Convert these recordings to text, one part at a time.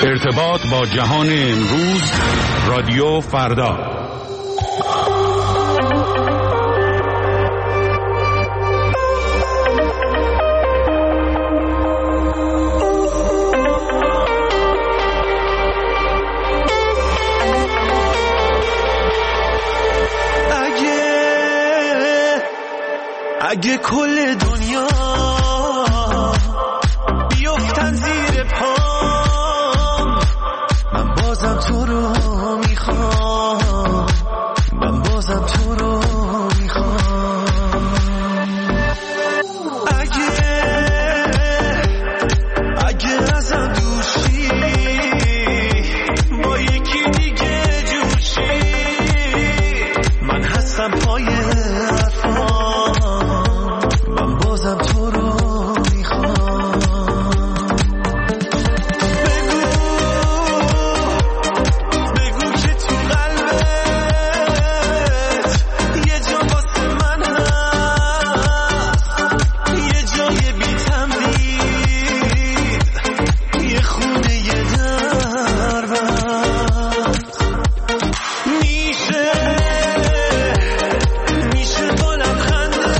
ارتباط با جهان امروز، رادیو فردا. اگه کل دنیا بیفتن زیر پام، من بازم تو رو میخوام، من بازم تو رو میخوام. اگه ازم دوشی با یکی دیگه جوشی، من هستم پای بازم تو رو میخوام. بگو که تو قلبت یه جا واسه من هست، یه جای بی تمدید، یه خونه یه دربست. میشه با لبخنده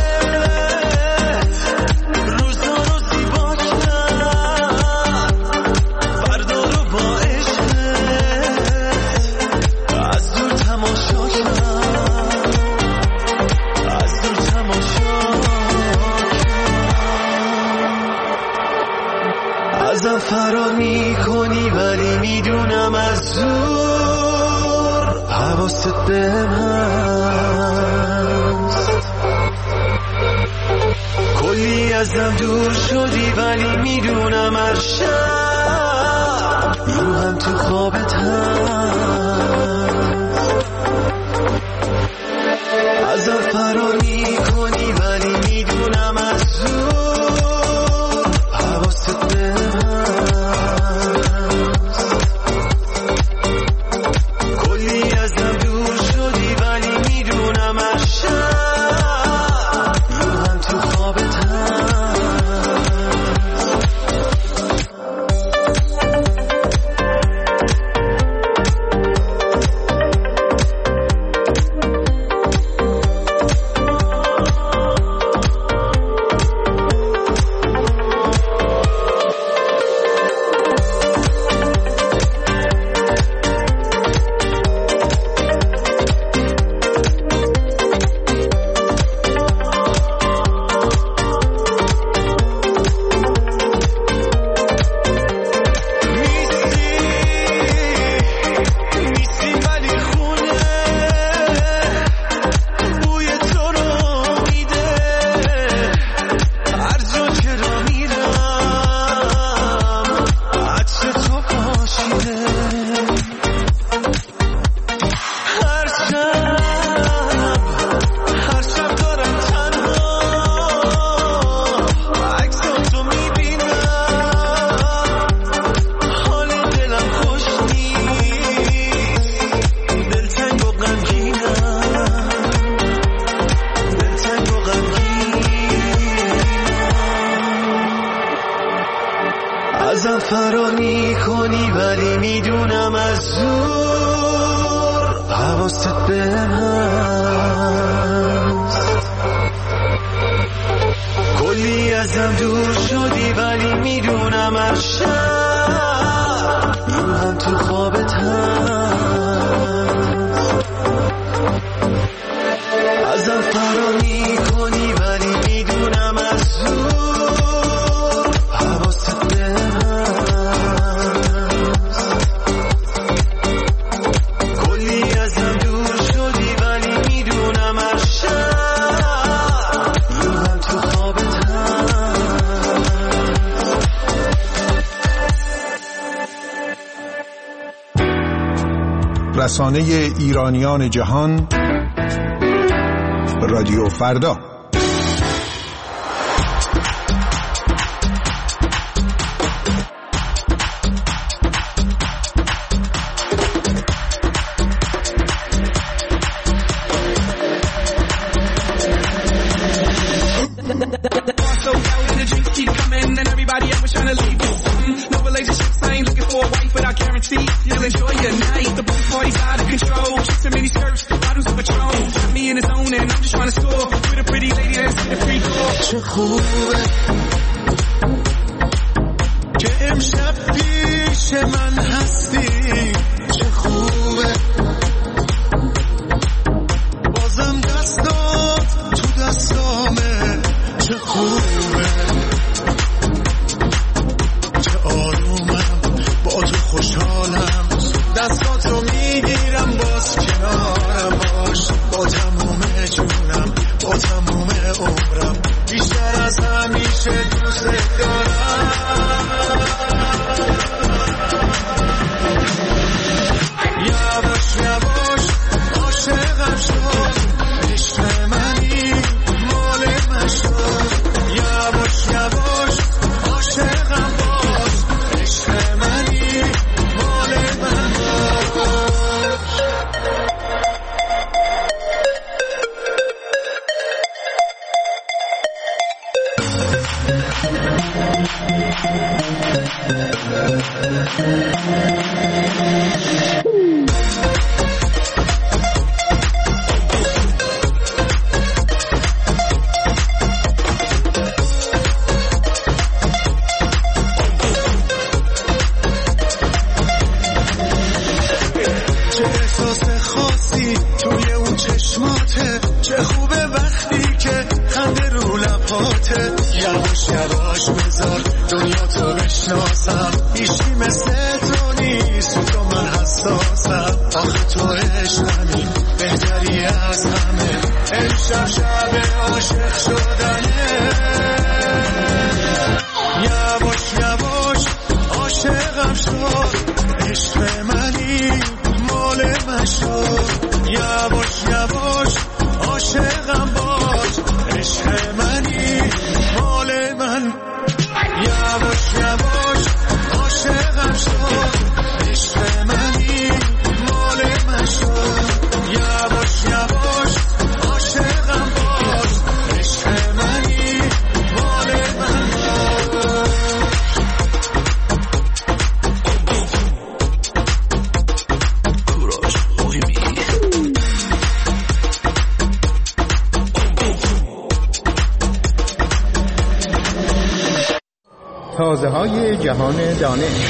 ازم فرار میکنی، ولی میدونم از زور حواست بهم هست. کلی ازم دور شدی، ولی میدونم از شب روحم تو خوابت هست. ازم فرار میکنی، ولی میدونم از زور حواست بهم هست. کلی ازم دور شدی، ولی میدونم از شب روحم تو خوابت هست. ازم فرار میکنی، ولی میدونم از زور حواست بهم هست. کلی ازم دور شدی، ولی میدونم از شب روحم تو خوابت هست. ازم فرار میکنی، ولی میدونم از زور حواست بهم هست. کلی ازم دور شدی، ولی میدونم از شب روحم تو خوابت هست. رسانه ایرانیان جهان، رادیو فردا. keep coming and everybody else was trying to leave you. No relationships, I ain't looking for a wife, but I feet, you'll enjoy your night. The pool party's out of control. Chicks in mini skirts, bottles of Patron. Got me in the zone and I'm just trying to score with a pretty lady that's in the free throw. چه خوبه که امشب پیش من هستی. چه خوبه بازم دستات تو دستامه. چه خوبه چه آرومم با تو خوشحالم. دستاتو میگیرم باز کنارم باش. با تموم جونم با تموم عمرم بیشتر از همیشه دوست دارم. یواش یواش عاشقم شد. عشق منی مال من شد. یواش یواش عاشقم باش. عشق منی مال من باش. چه احساس خاصی توی اون چشماته. چه خوبه وقتی که خنده رو لباته. یواش یواش بذار دنیا تو بشناسم. هیچی مثل تو نیست تو من حساسم. آخه تو عشقمی بهتری از همه. امشب شب عاشق شدنه. یواش یواش عاشقم شد. عشق منی مال من شد. یواش یواش عاشقم باش. عشق منی مال من. یواش یواش عاشقم شد. عشق منی مال من شد. یواش یواش عاشقم باش. عشق منی مال من باش. تازه‌های جهان دانش.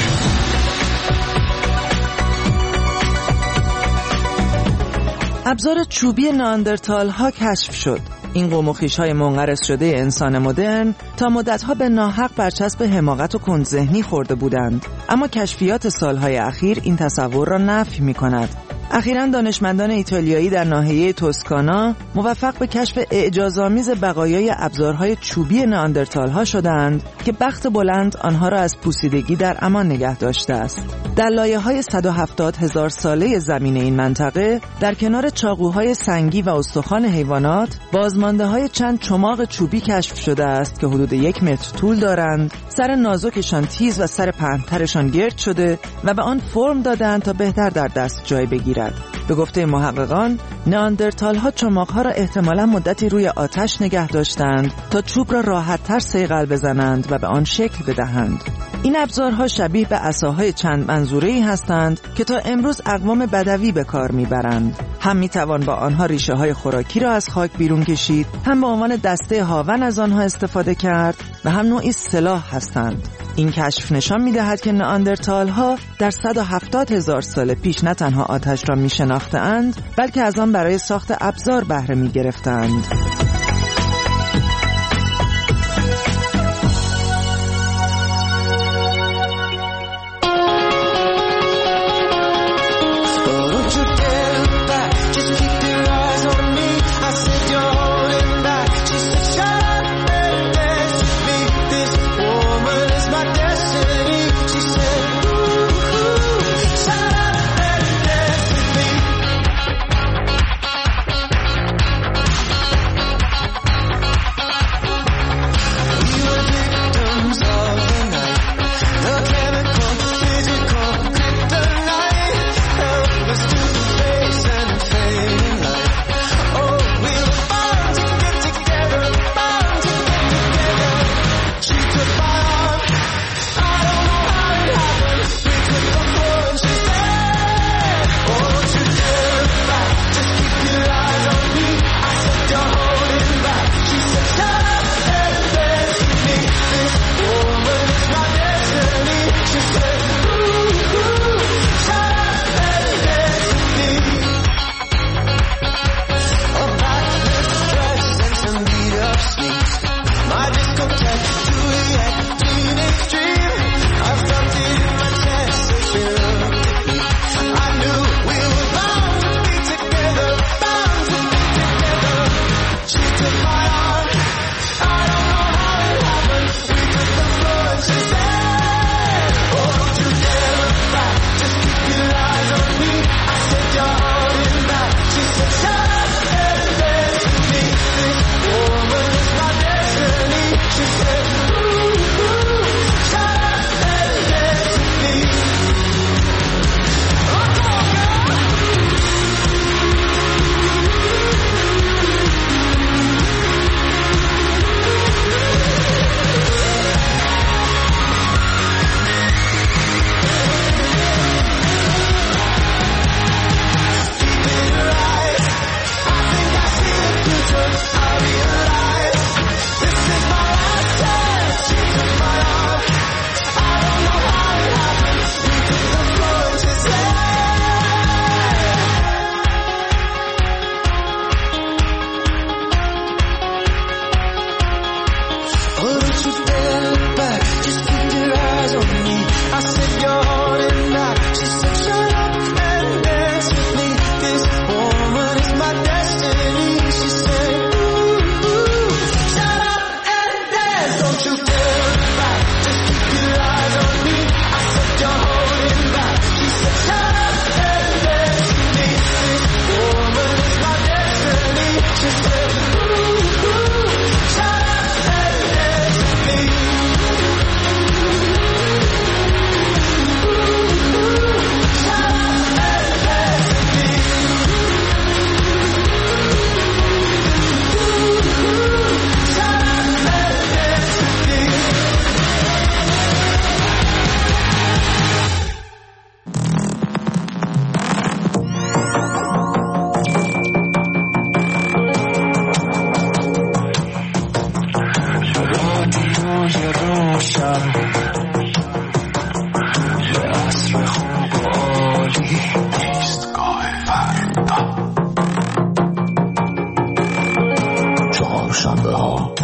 ابزار چوبی نئاندرتال ها کشف شد. این قوم و خویش‌های منقرض شده انسان مدرن تا مدت‌ها به ناحق برچسب حماقت و کندذهنی خورده بودند، اما کشفیات سالهای اخیر این تصور را نفی می‌کند. اخیراً دانشمندان ایتالیایی در ناحیه توسکانا موفق به کشف اعجازآمیز بقایای ابزارهای چوبی نئاندرتال‌ها شدند که بخت بلند آنها را از پوسیدگی در امان نگه داشته است. در لایه‌های 170,000 ساله زمین این منطقه در کنار چاقوهای سنگی و استخوان حیوانات بازمانده‌های چند چماق چوبی کشف شده است که حدود 1 متر طول دارند، سر نازکشان تیز و سر پهن‌ترشان گرد شده و به آن فرم دادند تا بهتر در دست جای بگیرد. به گفته محققان، نئاندرتال‌ها چماق‌ها را احتمالاً مدتی روی آتش نگه داشتند تا چوب را راحت‌تر صیقل بزنند و به آن شکل بدهند. این ابزارها شبیه به عصاهای چند منظوره‌ای هستند که تا امروز اقوام بدوی به کار می‌برند. هم می‌توان با آنها ریشه‌های خوراکی را از خاک بیرون کشید، هم به عنوان دسته هاون از آنها استفاده کرد و هم نوعی سلاح هستند. این کشف نشان می‌دهد که نئاندرتال‌ها در 170,000 سال پیش نه تنها آتش را می‌شناختند، بلکه از آن برای ساخت ابزار بهره می‌گرفتند.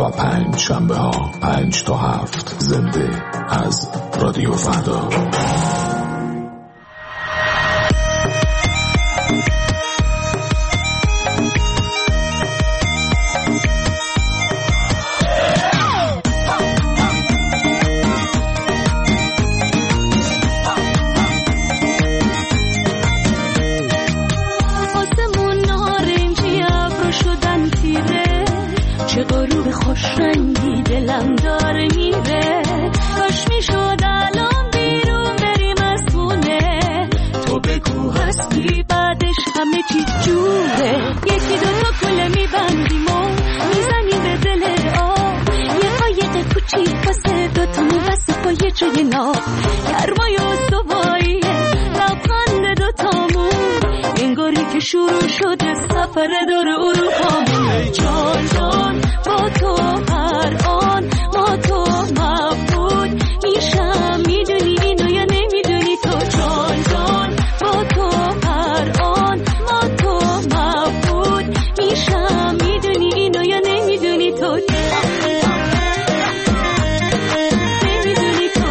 و 5 شنبه ها 5 تا 7 زنده از رادیو فردا. رنگی دلم داره میره، کاش میشد الان بیرون بریم از خونه. تو بگو هستی بعدش همه چی جوره. یکی دوتا کله میبندیم و میزنیم به دل آب، یه قایق کوچیک واسه دوتامون واسه پای جای ناب. گرمای استواییه لبخند دوتامون، انگاری که شروع شده سفر دور اروپامون. ای جان جان با تو هر آن ما تو مبود میشم، میدونی اینو یا نمیدونی تو؟ جان جان با تو هر آن ما تو مبود میشم، میدونی اینو یا نمیدونی تو؟ نمیدونی تو؟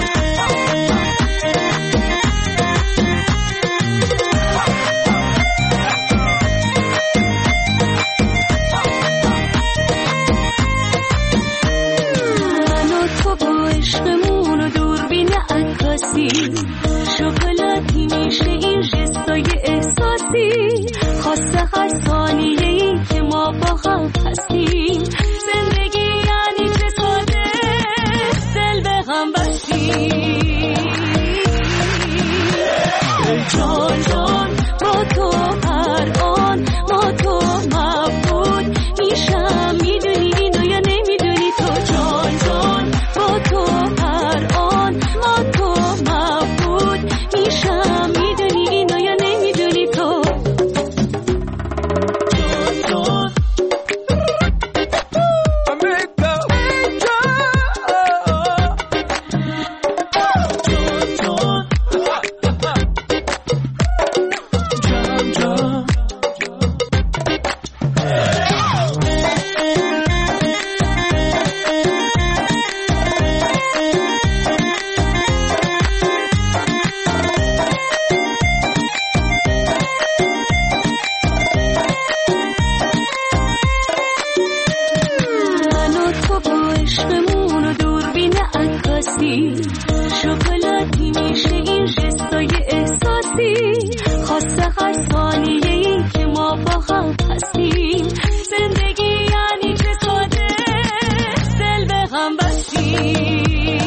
شکلاتی میشه این جستای احساسی، خواسته هر ثانیه‌ای که ما با هم هستیم. زندگی یعنی چه ساده دل به غم بستیم. جان جان با تو هر آن ما تو مبود میشم، میدونی اینو یا نمیدونی تو؟ جان جان با تو هر آن ما تو مبود میشم، میدونی اینو یا نمیدونی تو؟ جان شکلاتی میشه این جستای احساسی، خواسته هر ثانیه‌ای که ما با هم هستیم. زندگی یعنی چه ساده دل به غم بستیم.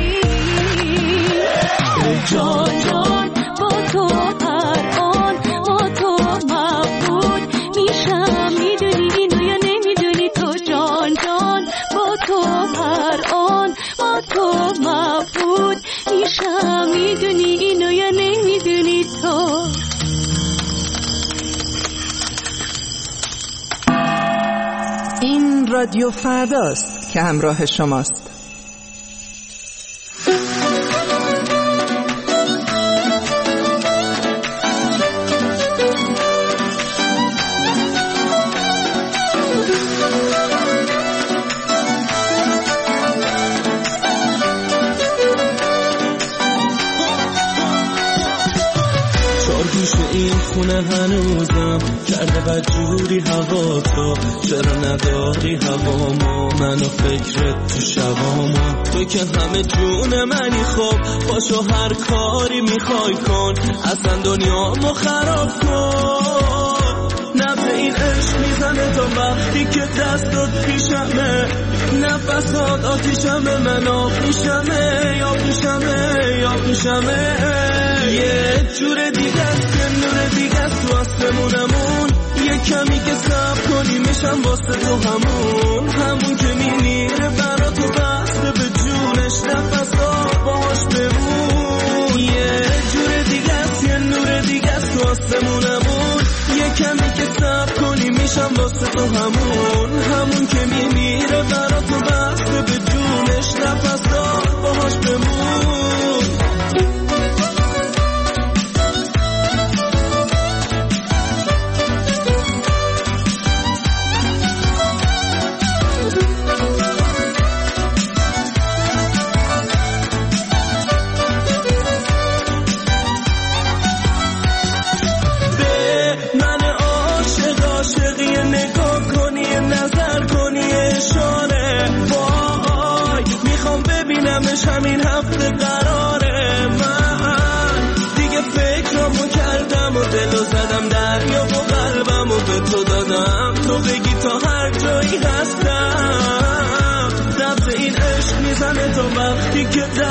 جان جان با تو هر آن ما تو مبود میشم، میدونی اینو یا نمیدونی تو؟ جان جان با تو هر آن ما تو مبود میشم، میدونی اینو یا نمیدونی تو؟ این رادیو فرداست که همراه شماست. این خونه هنوزم کرده بدجوری هوا، تو چرا نداری هوامو؟ منو فکرت تو شبامو، تو که همه جون منی. خب باشو هر کاری میخوای کن، اصلا دنیامو خراب کن. نبض این عشق میزنه تا وقتی که دستات پیشمه، نفسات آتیشمه، من آب میشمه یا پیشمه یا پیشمه. یه جور دیگه است، یه نور دیگه است تو آسمونمون. یه کمی که صبر کنی میشم واسه تو همون که میمیره برا تو بسته به جونش، نفسات باهاش بمون. یه جور دیگه است، یه نور دیگه است تو آسمونمون. یه کمی که صبر کنی میشم واسه تو همون که میمیره برا تو بسته به جونش، نفسات باهاش بمون.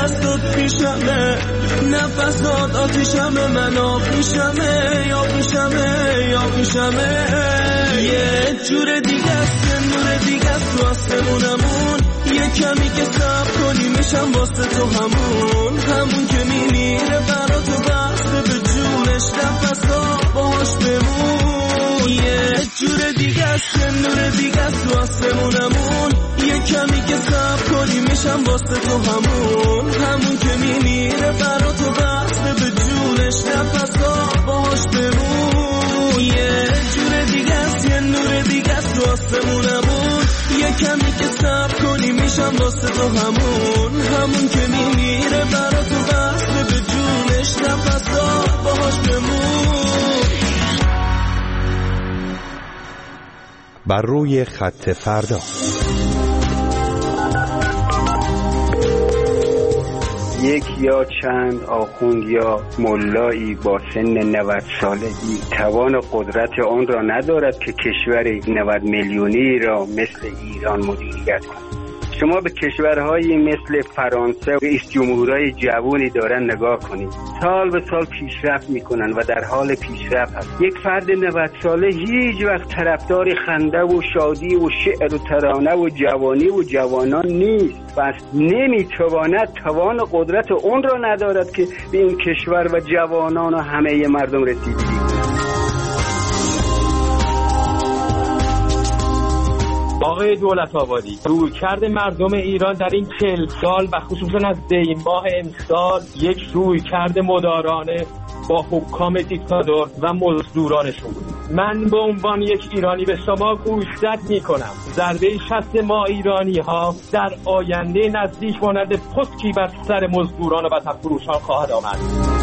دستت پیشمه، نفسات آتیشمه، من آبیشمه، آبیشمه. یه جور دیگه است، نور دیگه است تو آسمونمون. یه کمی که صبر کنی میشم واسه تو همون که میمیره برا تو بسته به جونش، نفسا باهاش بمون. یه جور دیگه است، نور دیگه است تو آسمونمون. یه کمی که صبر کنی میشم واسه تو همون که میمیره برا تو بسته به جونش، نفسا باهاش بمون. یه جور دیگه است، یه نور دیگه است تو آسمونمون. یه کمی که صبر کنی میشم واسه تو همون که میمیره برا تو بسته به جونش، نفسا باهاش بمون. بر روی خط فردا. یک یا چند آخوند یا ملایی با سن 90 سالگی توان قدرت آن را ندارد که کشور 90 میلیونی را مثل ایران مدیریت کند. شما به کشورهایی مثل فرانسه و رئیس جمهورهای جوانی دارن نگاه کنید، سال به سال پیشرفت میکنن و در حال پیشرفت هست. یک فرد 90 ساله هیچ وقت طرفدار خنده و شادی و شعر و ترانه و جوانی و جوانان نیست، بس نمیتواند توان قدرت اون را ندارد که به این کشور و جوانان و همه مردم رسیدگی کند. آقای دولت آبادی، رویکرد مردم ایران در این 40 سال و خصوصا از دی ماه امسال یک رویکرد مدارانه با حکام دیکتاتور و مزدورانشون بود. من به عنوان یک ایرانی به شما گوشزد میکنم، ضربه شست ما ایرانی ها در آینده نزدیک مانند پتکی بر سر مزدوران و وطن فروشان خواهد آمد.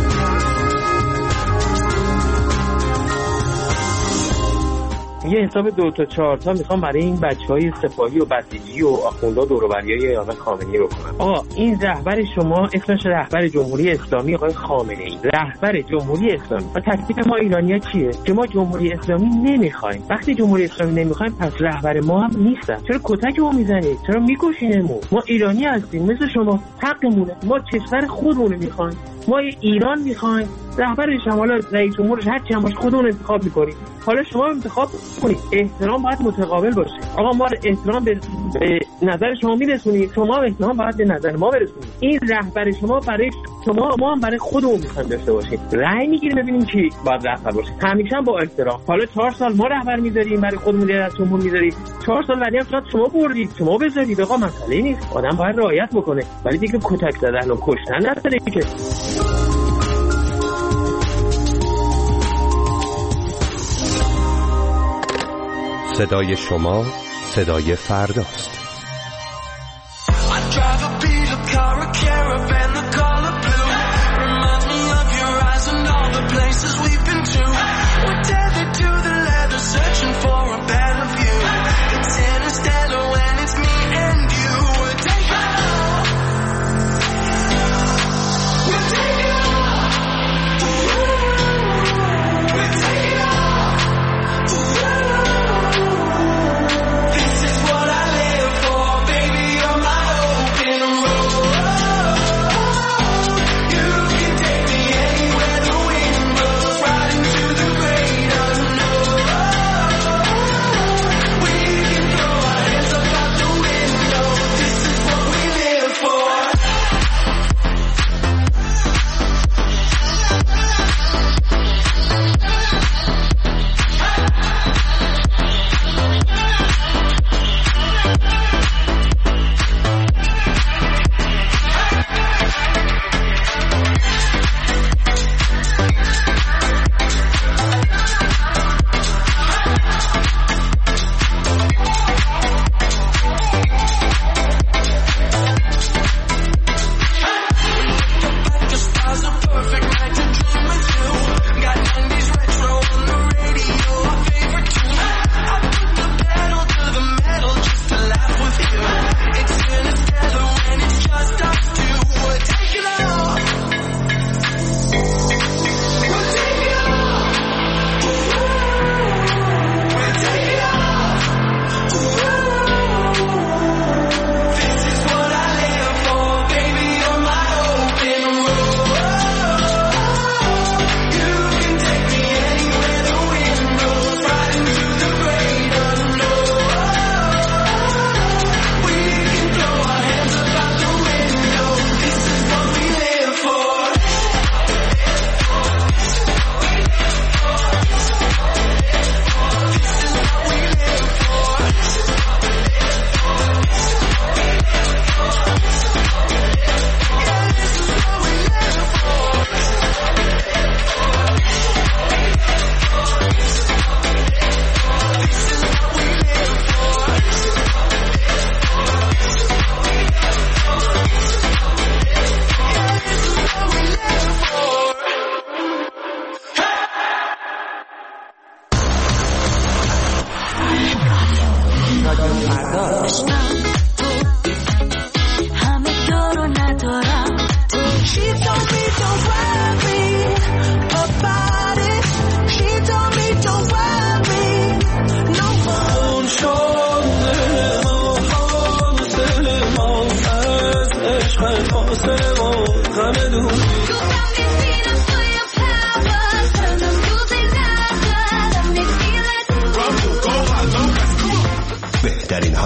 یه حساب 2 تا 4 تا میخوام برای این بچهای سپاهی و بسیجی و آخوندا دور و بریای آقای خامنه‌ای رو کنم. آقا این رهبر شما اسمش رهبر جمهوری اسلامی آقای خامنه‌ای، رهبر جمهوری اسلامی. و تکلیف ما ایرانی‌ها چیه؟ که ما جمهوری اسلامی نمیخوایم. وقتی جمهوری اسلامی نمیخوایم پس رهبر ما هم نیستن. چرا کتکمون میزنید؟ چرا میکشینمون؟ ما ایرانی هستیم مثل شما، حقمونه. ما کشور خودمون رو میخوایم. ما ایران میخوایم. رهبرش هم حالا رئیس جمهورش هر چی هم باشه خودمون انتخاب میکنیم. حالا شما انتخاب کنید. احترام باید متقابل باشه. آقا ما احترام به نظر شما میرسونیم، شما هم احترام باید به نظر ما برسونید. این رهبر شما برای شما، ما هم برای خودمون میخوایم داشته باشیم. رأی میگیریم ببینیم کی باید رهبر باشه، همیشه هم با احترام. حالا 4 سال ما رهبر میذاریم برای خودمون، رئیس جمهور میذاریم، 4 سال بعدی هم شاید شما بردید، شما بذارید. آقا مسئله نیست، آدم باید رعایت بکنه، ولی دیگه کتک زدن و کشتن نداره که. صدای شما صدای فرداست.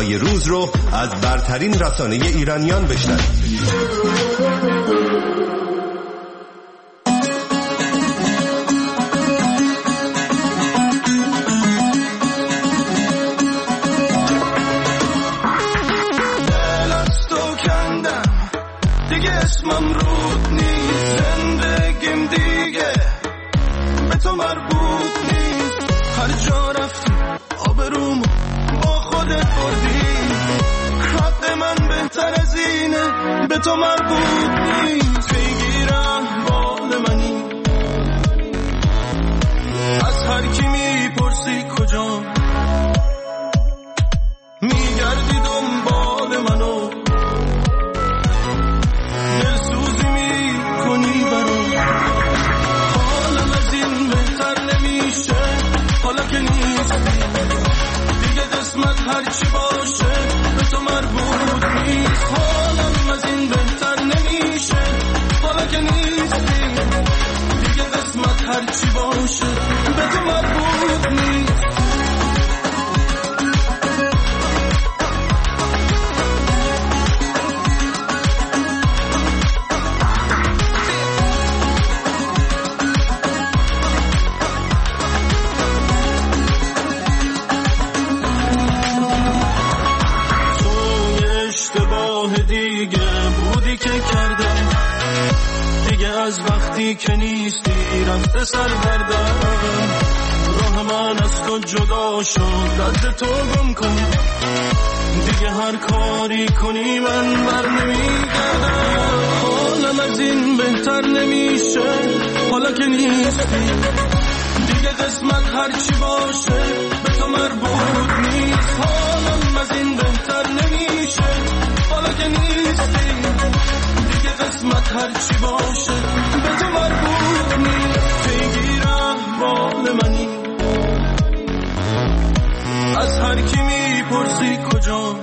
صداهای روز رو از برترین رسانه ایرانیان بشنوید. اسمم رود نیست، زندگیم دیگه به تو مربوط نیست. هر جا رفتی آبرومو با خودت بردی، حق من بهتر از اینه به تو مربوط نیست. بگیرم بال منی از هر کی میپرسی کجا، میگردی دنبال منو دلسوزی میکنی برام. حالم از این بهتر نمیشه حالا که نیستی دیگه، قسمت هرچی باشه به تو مربوط نیست. حالم از این بهتر نمیشه حالا که نیستی دیگه، قسمت هرچی باشه به تو مربوط نیست. از وقتی که نیستی رفته سر بردم، راه من از تو جدا شد رد تو گم کن. دیگه هر کاری کنی من بر نمیگردم. حالم از این بهتر نمیشه حالا که نیستی دیگه، قسمت هرچی باشه به تو مربوط نیست. حالم از این بهتر نمیشه حالا که نیستی دیگه، قسمت هرچی باشه به تو مربوط نیست. بگیرم بال منی از هر کی میپرسی کجا،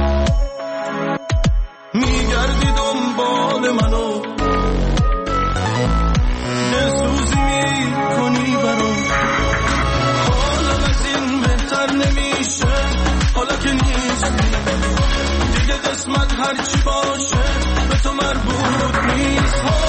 میگردی دنبال منو دلسوزی میکنی برام. حالم از این بهتر نمیشه حالا که نیستی دیگه، قسمت هرچی باشه به تو مربوط نیست.